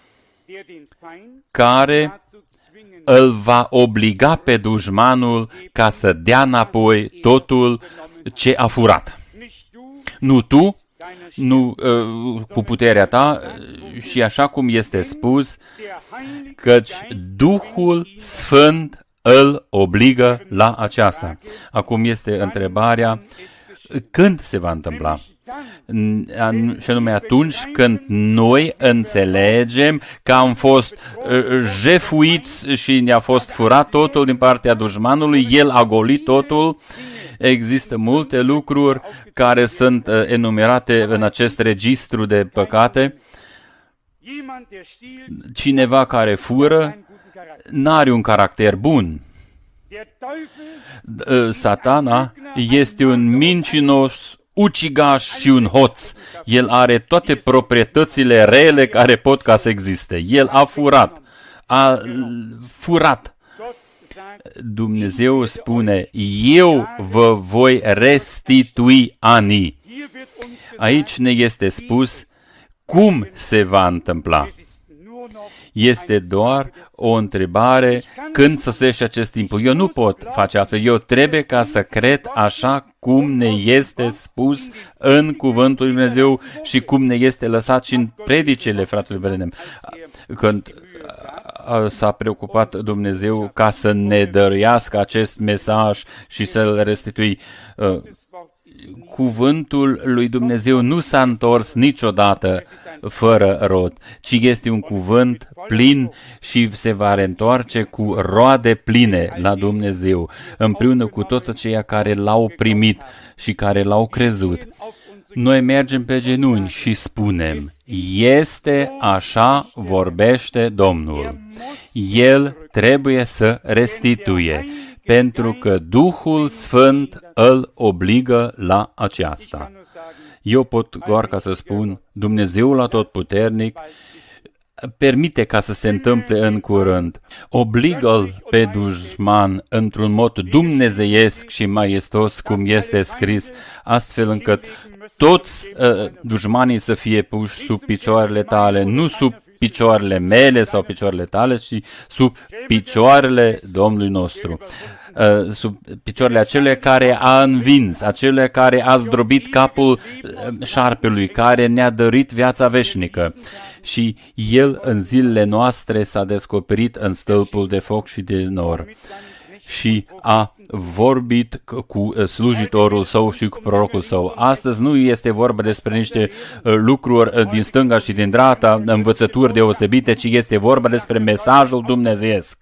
care îl va obliga pe dușmanul ca să dea înapoi totul ce a furat. Nu tu, nu cu puterea ta, și așa cum este spus, căci Duhul Sfânt îl obligă la aceasta. Acum este întrebarea: când se va întâmpla? Și anume atunci când noi înțelegem că am fost jefuiți și ne-a fost furat totul din partea dușmanului, el a golit totul. Există multe lucruri care sunt enumerate în acest registru de păcate. Cineva care fură n-are un caracter bun. Satana este un mincinos, ucigaș și un hoț. El are toate proprietățile rele care pot ca să existe. El a furat. Dumnezeu spune: eu vă voi restitui anii. Aici ne este spus cum se va întâmpla. Este doar o întrebare: când sosește acest timp? Eu nu pot face altfel. Eu trebuie ca să cred așa cum ne este spus în cuvântul lui Dumnezeu și cum ne este lăsat și în predicile fratelui Branham. Când s-a preocupat Dumnezeu ca să ne dăruiască acest mesaj și să-l restitui, cuvântul lui Dumnezeu nu s-a întors niciodată fără rod, ci este un cuvânt plin și se va reîntoarce cu roade pline la Dumnezeu, împreună cu toți aceia care l-au primit și care l-au crezut. Noi mergem pe genunchi și spunem: este așa, vorbește Domnul. El trebuie să restituie, pentru că Duhul Sfânt îl obligă la aceasta. Eu pot doar ca să spun: Dumnezeul Atotputernic permite ca să se întâmple în curând. Obligă-l pe dușman într-un mod dumnezeiesc și maestos, cum este scris, astfel încât toți dușmanii să fie puși sub picioarele tale, nu sub picioarele mele sau picioarele tale, ci sub picioarele Domnului nostru. Sub picioarele acelui care a învins, acelui care a zdrobit capul șarpelui, care ne-a dăruit viața veșnică. Și El în zilele noastre s-a descoperit în stâlpul de foc și de nor. și a vorbit cu slujitorul său și cu prorocul său. Astăzi nu este vorba despre niște lucruri din stânga și din dreapta, învățături deosebite, ci este vorba despre mesajul dumnezeiesc.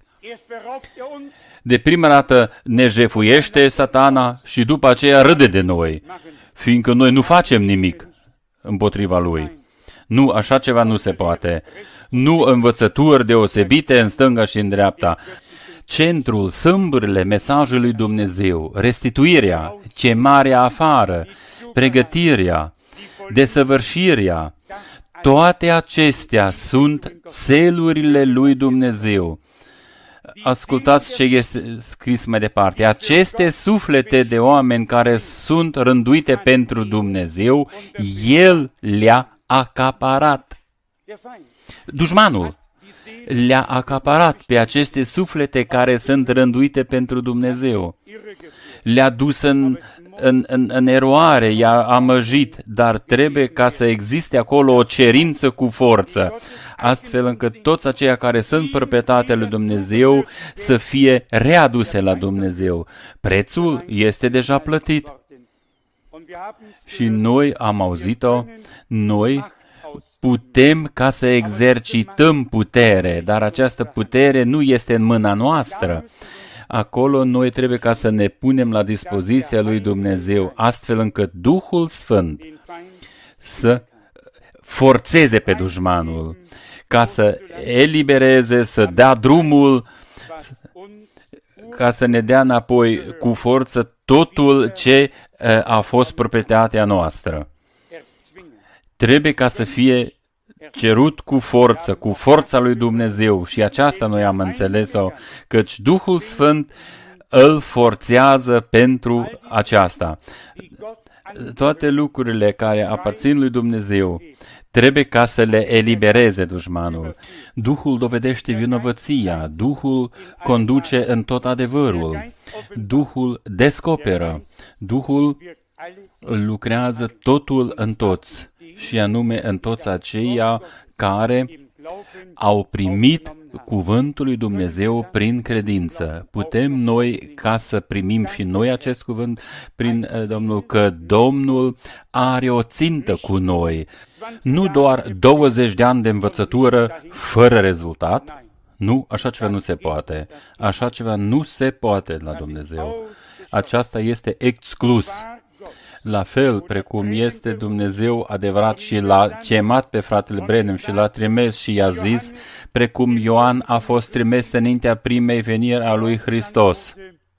De prima dată ne jefuiește Satana și după aceea râde de noi, fiindcă noi nu facem nimic împotriva lui. Nu, așa ceva nu se poate. Nu învățături deosebite în stânga și în dreapta. Centrul, sâmburile mesajului Dumnezeu, restituirea, chemarea afară, pregătirea, desăvârșirea, toate acestea sunt țelurile lui Dumnezeu. Ascultați ce este scris mai departe. Aceste suflete de oameni care sunt rânduite pentru Dumnezeu, El le-a acaparat. Dușmanul le-a acaparat pe aceste suflete care sunt rânduite pentru Dumnezeu. Le-a dus în eroare, i-a amăjit, dar trebuie ca să existe acolo o cerință cu forță, astfel încât toți aceia care sunt proprietate lui Dumnezeu să fie readuse la Dumnezeu. Prețul este deja plătit. Și noi am auzit-o, noi putem ca să exercităm putere, dar această putere nu este în mâna noastră. Acolo noi trebuie ca să ne punem la dispoziția lui Dumnezeu, astfel încât Duhul Sfânt să forțeze pe dușmanul, ca să elibereze, să dea drumul, ca să ne dea înapoi cu forță totul ce a fost proprietatea noastră. Trebuie ca să fie cerut cu forța lui Dumnezeu și aceasta noi am înțeles-o, căci Duhul Sfânt îl forțează pentru aceasta. Toate lucrurile care aparțin lui Dumnezeu trebuie ca să le elibereze dușmanul. Duhul dovedește vinovăția, Duhul conduce în tot adevărul, Duhul descoperă, Duhul lucrează totul în toți, și anume în toți aceia care au primit cuvântul lui Dumnezeu prin credință. Putem noi ca să primim și noi acest cuvânt prin Domnul, că Domnul are o țintă cu noi. Nu doar 20 de ani de învățătură fără rezultat. Nu, așa ceva nu se poate. Așa ceva nu se poate la Dumnezeu. Aceasta este exclus. La fel precum este Dumnezeu adevărat și l-a chemat pe fratele Branham și l-a trimis și i-a zis, precum Ioan a fost trimis înaintea primei veniri a lui Hristos.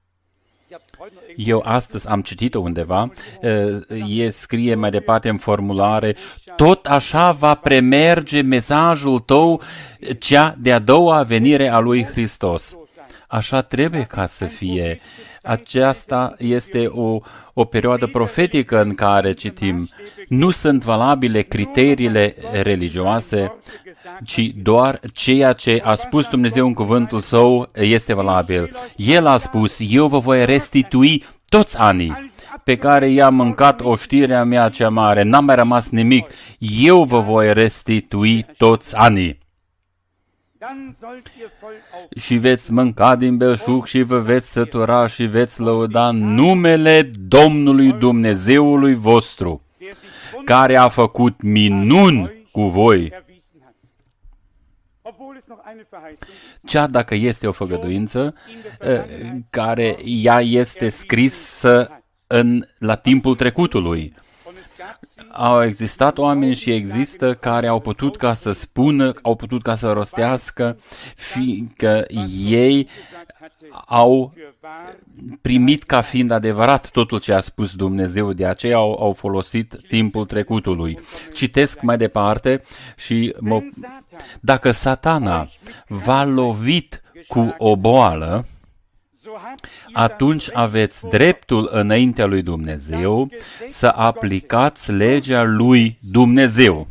Eu astăzi am citit-o undeva, scrie mai departe în formulare, tot așa va premerge mesajul tău cea de-a doua venire a lui Hristos. Așa trebuie ca să fie. Aceasta este o perioadă profetică în care citim. Nu sunt valabile criteriile religioase, ci doar ceea ce a spus Dumnezeu în cuvântul Său este valabil. El a spus, eu vă voi restitui toți anii pe care i-a mâncat oștirea mea cea mare. N-a mai rămas nimic. Eu vă voi restitui toți anii. Și veți mânca din belșug și vă veți sătura și veți lăuda numele Domnului Dumnezeului vostru, care a făcut minuni cu voi. Chiar dacă este o făgăduință, care ea este scrisă la timpul trecutului. Au existat oameni și există care au putut ca să spună, au putut ca să rostească, fiindcă ei au primit ca fiind adevărat totul ce a spus Dumnezeu, de aceea au folosit timpul trecutului. Citesc mai departe și dacă Satana v-a lovit cu o boală, atunci aveți dreptul înaintea lui Dumnezeu să aplicați legea lui Dumnezeu.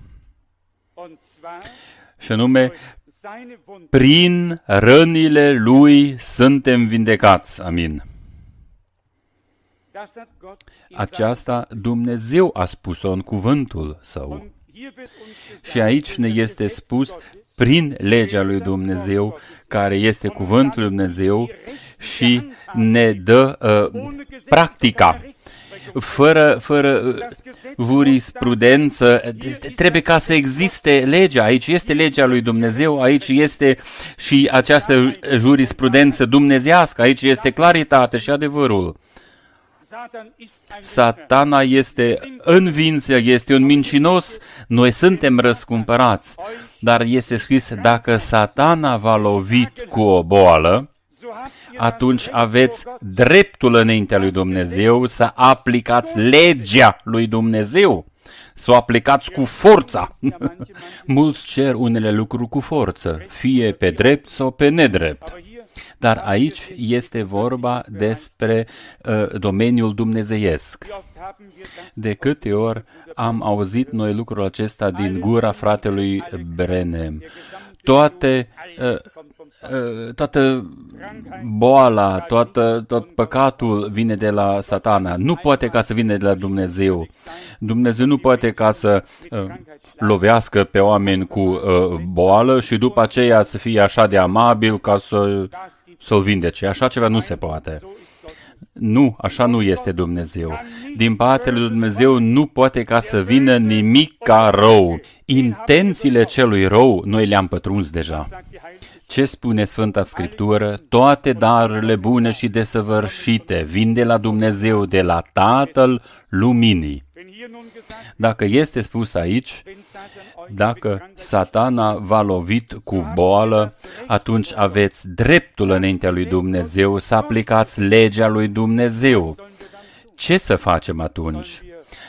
Și anume, prin rănile lui suntem vindecați. Amin. Aceasta Dumnezeu a spus-o în cuvântul Său. Și aici ne este spus prin legea lui Dumnezeu, care este cuvântul lui Dumnezeu și ne dă practica. Fără jurisprudență, trebuie ca să existe legea. Aici este legea lui Dumnezeu, aici este și această jurisprudență dumnezeiască, aici este claritate și adevărul. Satana este învins, este un mincinos, noi suntem răscumpărați, dar este scris, dacă Satana v-a lovit cu o boală, atunci aveți dreptul înaintea lui Dumnezeu să aplicați legea lui Dumnezeu, să o aplicați cu forța. Mulți cer unele lucruri cu forță, fie pe drept sau pe nedrept. Dar aici este vorba despre domeniul dumnezeiesc. De câte ori am auzit noi lucrul acesta din gura fratelui Branham. Toată boala, tot păcatul vine de la Satana. Nu poate ca să vină de la Dumnezeu. Dumnezeu nu poate ca să lovească pe oameni cu boală și după aceea să fie așa de amabil ca să-l vindece. Așa ceva nu se poate. Nu, așa nu este Dumnezeu. Din partea lui Dumnezeu nu poate ca să vină nimic ca rău. Intențiile celui rău noi le-am pătruns deja. Ce spune Sfânta Scriptură? Toate darurile bune și desăvârșite vin de la Dumnezeu, de la Tatăl Luminii. Dacă este spus aici, dacă Satana v-a lovit cu boală, atunci aveți dreptul înaintea lui Dumnezeu să aplicați legea lui Dumnezeu. Ce să facem atunci?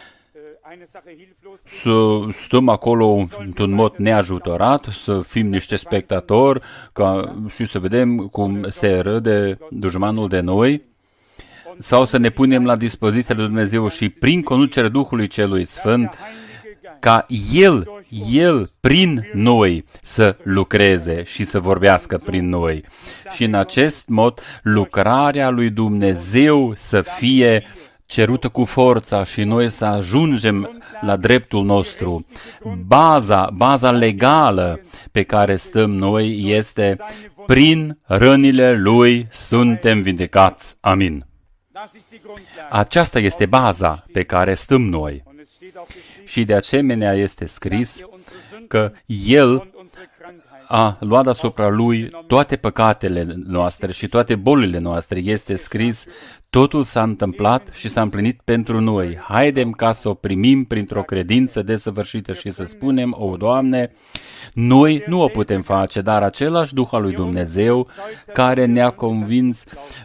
Să stăm acolo într-un mod neajutorat, să fim niște spectatori și să vedem cum se râde dușmanul de noi? Sau să ne punem la dispoziția lui Dumnezeu și prin conducerea Duhului Celui Sfânt, ca El prin noi să lucreze și să vorbească prin noi. Și în acest mod lucrarea lui Dumnezeu să fie cerută cu forța și noi să ajungem la dreptul nostru. Baza legală pe care stăm noi este prin rănile Lui suntem vindecați. Amin. Aceasta este baza pe care stăm noi. Și de asemenea este scris că El a luat asupra Lui toate păcatele noastre și toate bolile noastre. Este scris, totul s-a întâmplat și s-a împlinit pentru noi. Haidem ca să o primim printr-o credință desăvârșită și să spunem, o, Doamne, noi nu o putem face, dar același Duh al lui Dumnezeu care ne-a convins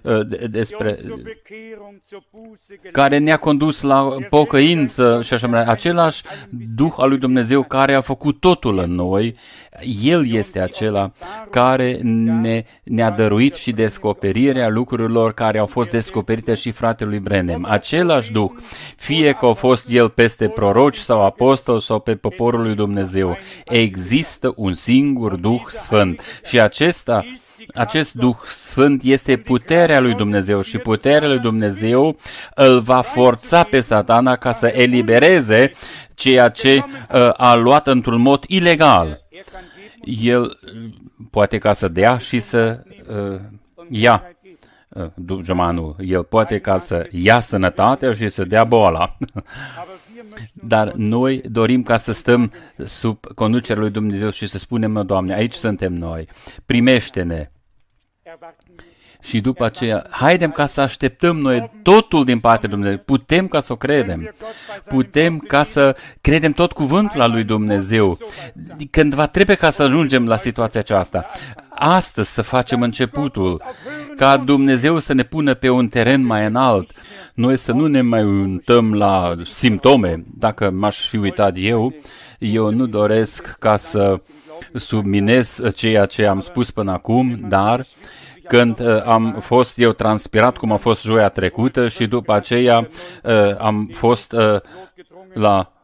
care ne-a condus la pocăință și așa mai departe, același Duh al lui Dumnezeu care a făcut totul în noi, El este acela care ne-a dăruit și descoperirea lucrurilor care au fost descoperite și fratelui Branham. Același Duh, fie că a fost El peste proroci sau apostoli sau pe poporul lui Dumnezeu, există un singur Duh Sfânt și acest Duh Sfânt este puterea lui Dumnezeu și puterea lui Dumnezeu îl va forța pe Satana ca să elibereze ceea ce a luat într-un mod ilegal. El poate ca să dea și să ia dușmanul. El poate ca să ia sănătatea și să dea boala. Dar noi dorim ca să stăm sub conducerea lui Dumnezeu și să spunem, Doamne, aici suntem noi, primește-ne. Și după aceea, haidem ca să așteptăm noi totul din partea lui Dumnezeu. Putem ca să o credem. Putem ca să credem tot cuvântul al lui Dumnezeu. Când va trebui ca să ajungem la situația aceasta. Astăzi să facem începutul. Ca Dumnezeu să ne pună pe un teren mai înalt. Noi să nu ne mai uităm la simptome. Dacă m-aș fi uitat eu nu doresc ca să subminez ceea ce am spus până acum, dar când am fost eu transpirat, cum a fost joia trecută și după aceea am fost la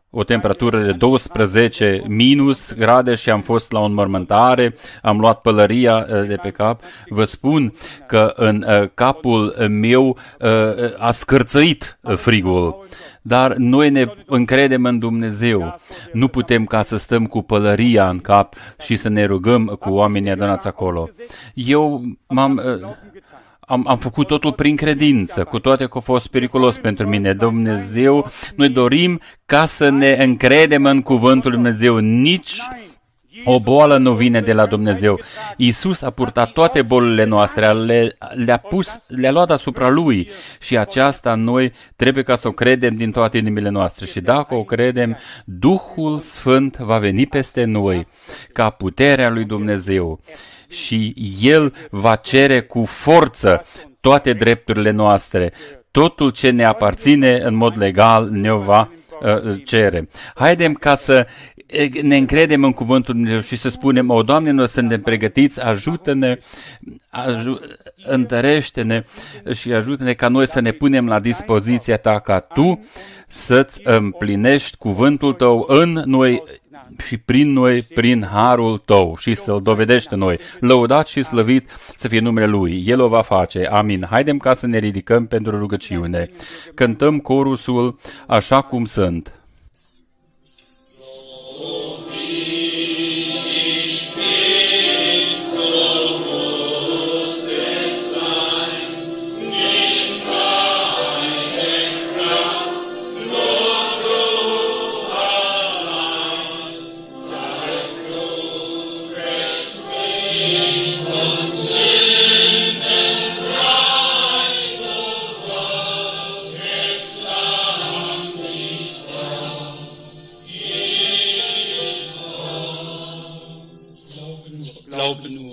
o temperatură de 12 minus grade și am fost la o înmormântare, am luat pălăria de pe cap. Vă spun că în capul meu a scârțăit frigul. Dar noi ne încredem în Dumnezeu. Nu putem ca să stăm cu pălăria în cap și să ne rugăm cu oamenii adunați acolo. Eu am făcut totul prin credință, cu toate că a fost periculos pentru mine. Dumnezeu, noi dorim ca să ne încredem în cuvântul Lui Dumnezeu. Nici o boală nu vine de la Dumnezeu. Iisus a purtat toate bolile noastre, le-a luat asupra Lui și aceasta noi trebuie ca să o credem din toate inimile noastre. Și dacă o credem, Duhul Sfânt va veni peste noi ca puterea lui Dumnezeu și El va cere cu forță toate drepturile noastre. Totul ce ne aparține în mod legal ne va cere. Haidem ca să ne încredem în cuvântul Dumnezeu și să spunem: o, Doamne, noi suntem pregătiți, ajută-ne, întărește-ne și ajută-ne ca noi să ne punem la dispoziția Ta, ca Tu să-ți împlinești cuvântul Tău în noi și prin noi, prin harul Tău și să-L dovedești noi. Lăudat și slăvit să fie numele Lui. El o va face. Amin. Haidem ca să ne ridicăm pentru rugăciune. Cântăm corusul Așa cum sunt. Glaube nur.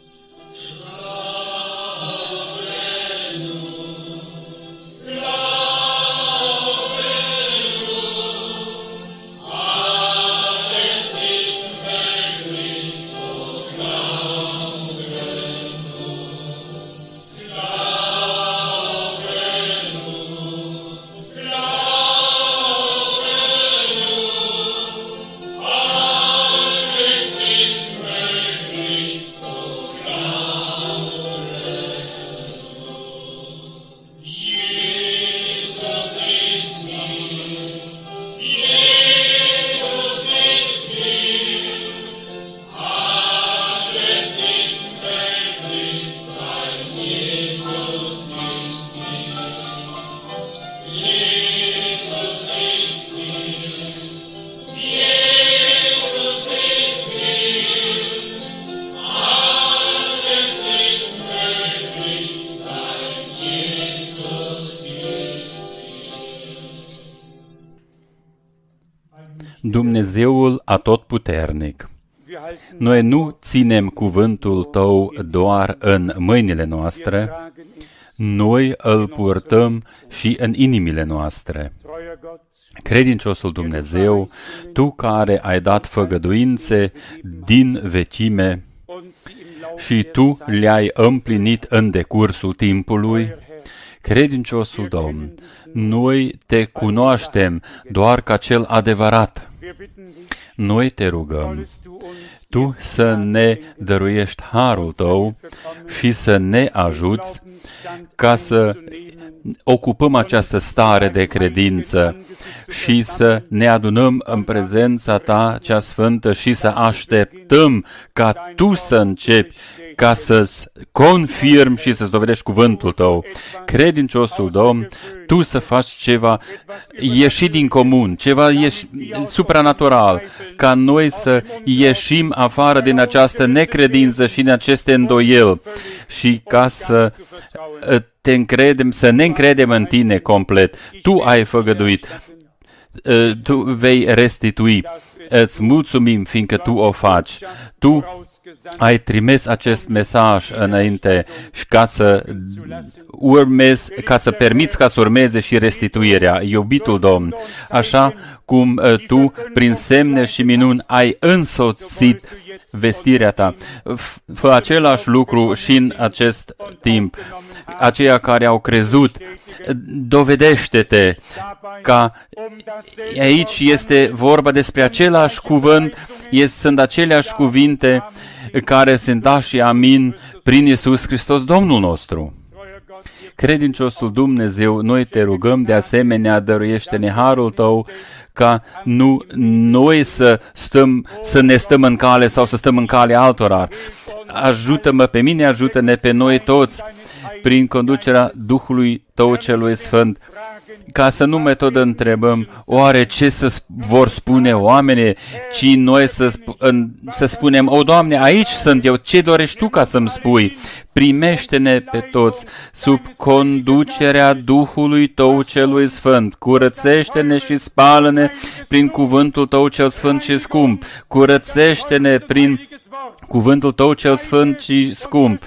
Dumnezeul Atotputernic. Noi nu ținem cuvântul Tău doar în mâinile noastre, noi îl purtăm și în inimile noastre. Credinciosul Dumnezeu, Tu care ai dat făgăduințe din vechime și Tu le-ai împlinit în decursul timpului, credinciosul Domn, noi Te cunoaștem doar ca cel adevărat. Noi Te rugăm, Tu să ne dăruiești harul Tău și să ne ajuți ca să ocupăm această stare de credință și să ne adunăm în prezența Ta cea sfântă și să așteptăm ca Tu să începi, ca să-ți confirmi și să-ți dovedești cuvântul Tău. Credinciosul Domn, Tu să faci ceva ieșit din comun, ceva supranatural, ca noi să ieșim afară din această necredință și din aceste îndoieli și ca să Te încredem, să ne încredem în Tine complet. Tu ai făgăduit, Tu vei restitui. Îți mulțumim, fiindcă Tu o faci. Tu ai trimis acest mesaj înainte și ca să permiți ca să urmeze și restituirea, iubitul Domn, așa cum tu, prin semne și minuni, ai însoțit vestirea ta. Fă același lucru și în acest timp. Aceia care au crezut, dovedește-te că aici este vorba despre același cuvânt, sunt aceleași cuvinte care sunt da și amin prin Iisus Hristos, Domnul nostru. Credinciosul Dumnezeu, noi te rugăm de asemenea, dăruiește-ne harul tău ca nu noi să ne stăm în cale sau să stăm în cale altora. Ajută-mă pe mine, ajută-ne pe noi toți prin conducerea Duhului Tău celui Sfânt, ca să nu mai tot întrebăm oare ce vor spune oamenii, ci noi să spunem, o, Doamne, aici sunt eu, ce dorești Tu ca să-mi spui? Primește-ne pe toți sub conducerea Duhului Tău celui Sfânt, curățește-ne și spală-ne prin cuvântul Tău cel Sfânt și scump, curățește-ne prin cuvântul Tău cel Sfânt și scump,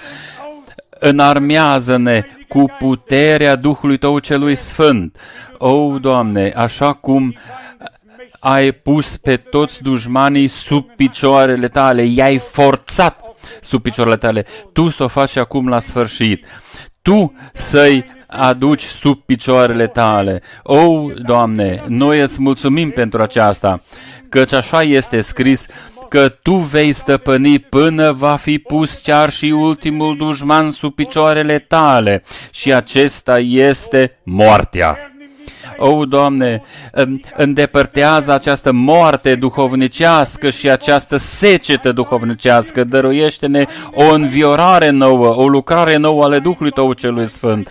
înarmează-ne cu puterea Duhului Tău celui Sfânt. O, Doamne, așa cum ai pus pe toți dușmanii sub picioarele Tale, i-ai forțat sub picioarele Tale, Tu să o faci acum la sfârșit. Tu să-i aduci sub picioarele Tale. O, Doamne, noi îți mulțumim pentru aceasta, căci așa este scris, că Tu vei stăpâni până va fi pus chiar și ultimul dușman sub picioarele Tale, și acesta este moartea. O, Doamne, îndepărtează această moarte duhovnicească și această secetă duhovnicească, dăruiește-ne o înviorare nouă, o lucrare nouă ale Duhului Tău celui Sfânt.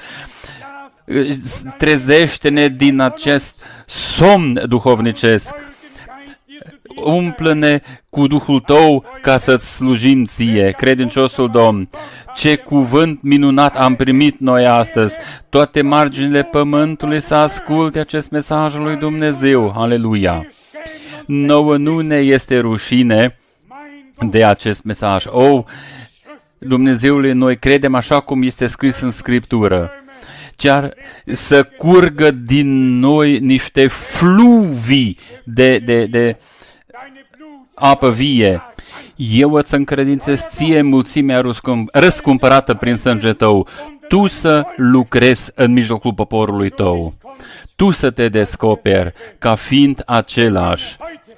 Trezește-ne din acest somn duhovnicesc. Umplă-ne cu Duhul Tău ca să-ți slujim Ție, credinciosul Domn. Ce cuvânt minunat am primit noi astăzi! Toate marginile pământului să asculte acest mesaj al lui Dumnezeu. Aleluia! Nouă nu ne este rușine de acest mesaj. O, Dumnezeule, noi credem așa cum este scris în Scriptură. Chiar să curgă din noi niște fluvii de apă vie. Eu îți încredințez Ție mulțimea răscumpărată prin sângele Tău. Tu să lucrezi în mijlocul poporului Tău. Tu să te descoperi ca fiind același.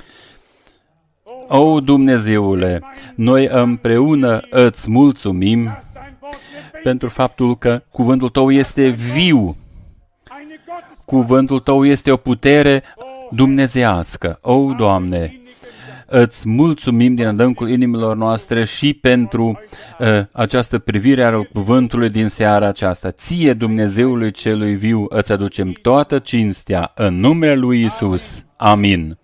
O, Dumnezeule, noi împreună îți mulțumim pentru faptul că cuvântul Tău este viu. Cuvântul Tău este o putere dumnezeiască. O, Doamne, îți mulțumim din adâncul inimilor noastre și pentru această privire a cuvântului din seara aceasta. Ție, Dumnezeului celui viu, îți aducem toată cinstea în numele lui Iisus. Amin.